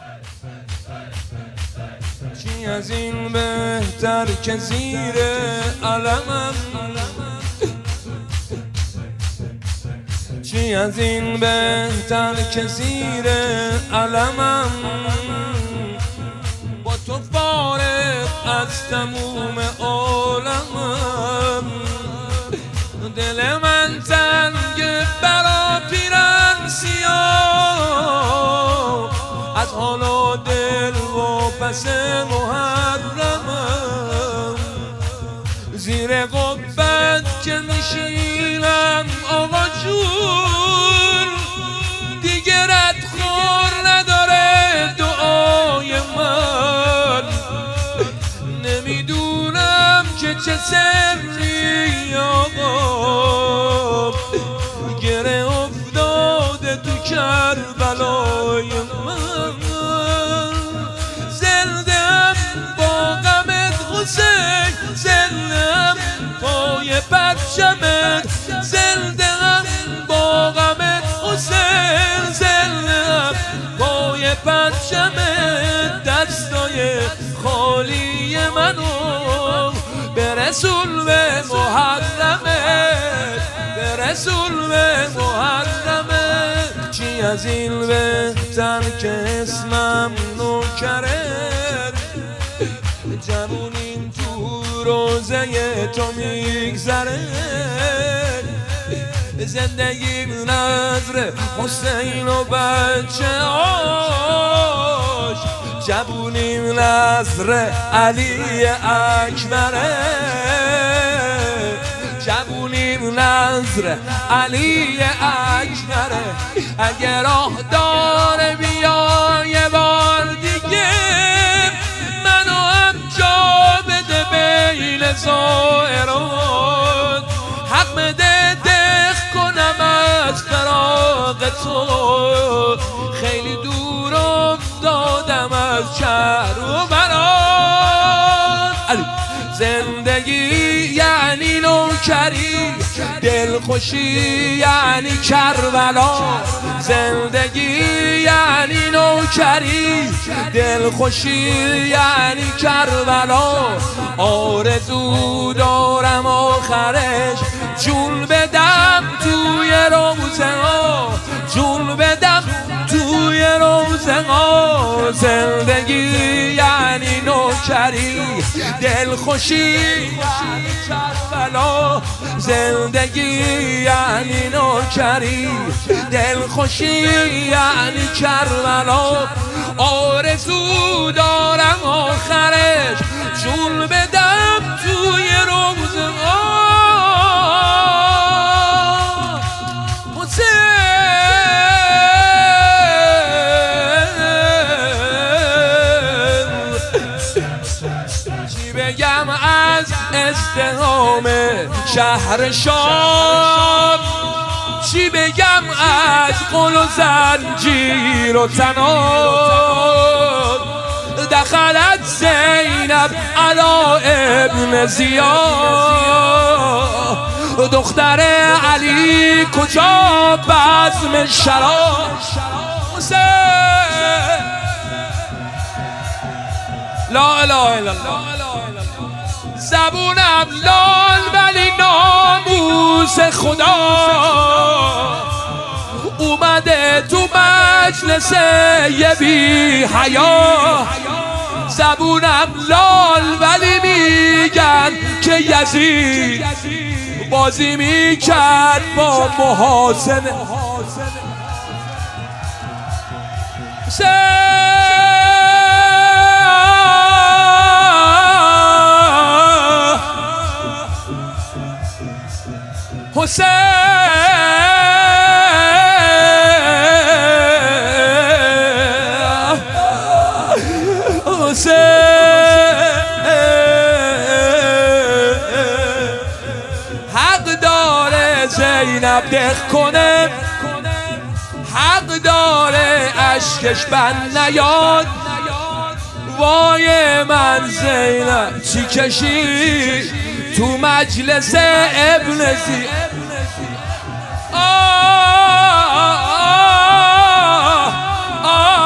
چی از این بهتر که زیر علمم، چی از این بهتر که زیر علمم، با تو فارغ از تموم عالمم. دل من تنگ برا پیرن سیاه، از حال و دل و پس محرمم. زیر قبت که میشینم آقا جون، دیگه ردخور نداره دعای من. نمیدونم که چه سری آقا گره افتاده تو کربلای من. زندم با غمت حسین، زندم پای پرچمت، زندم با غمت حسین، زندم پای پرچمت. دستای خالی منو به رسول به محرمت، به رسول به محرمت. چی از این بهتر که اسمم نوکرت، جوونیم تو روزه تو میگذره. زندگیم نظر حسین و بچه آش، جوونیم نظر علی اکبره، جوونیم نظر علی اکبره. اگر راه داره بیا یه بار دیگه، منو هم جا بده بین زائرات. حق بده دق کنم از فراق تو، خیلی دور افتادم از شهر و برات. زندگی یعنی نوکری، دلخوشی یعنی کربلا. زندگی یعنی نوکری، دلخوشی یعنی کربلا. آرزو دارم آخرش جون بدم توی روزه ها، جون بدم توی روزه ها. زندگی یعنی نوکری، دلخوشی یعنی کربلا. زندگی یعنی نوکری، دلخوشی یعنی کربلا. آرزو دارم آخرش جون بدم توی روزه ها. بگم از ازدحام شهر شام، چی بگم از قل و زنجیر و تناب. دخلت زینب علا ابن زیاد، دختر علی کجا بزم شراب. لا اله الا الله. زبونم لال ولی ناموس خدا اومده تو مجلس یه بی حیا. زبونم لال ولی میگن که یزید بازی میکرد با محاسن. حسین حق داره زینب دق کنه، حق داره اشکش بند نیاد. وای من زینب چی کشی تو مجلس ابن زیاد. آه آه آه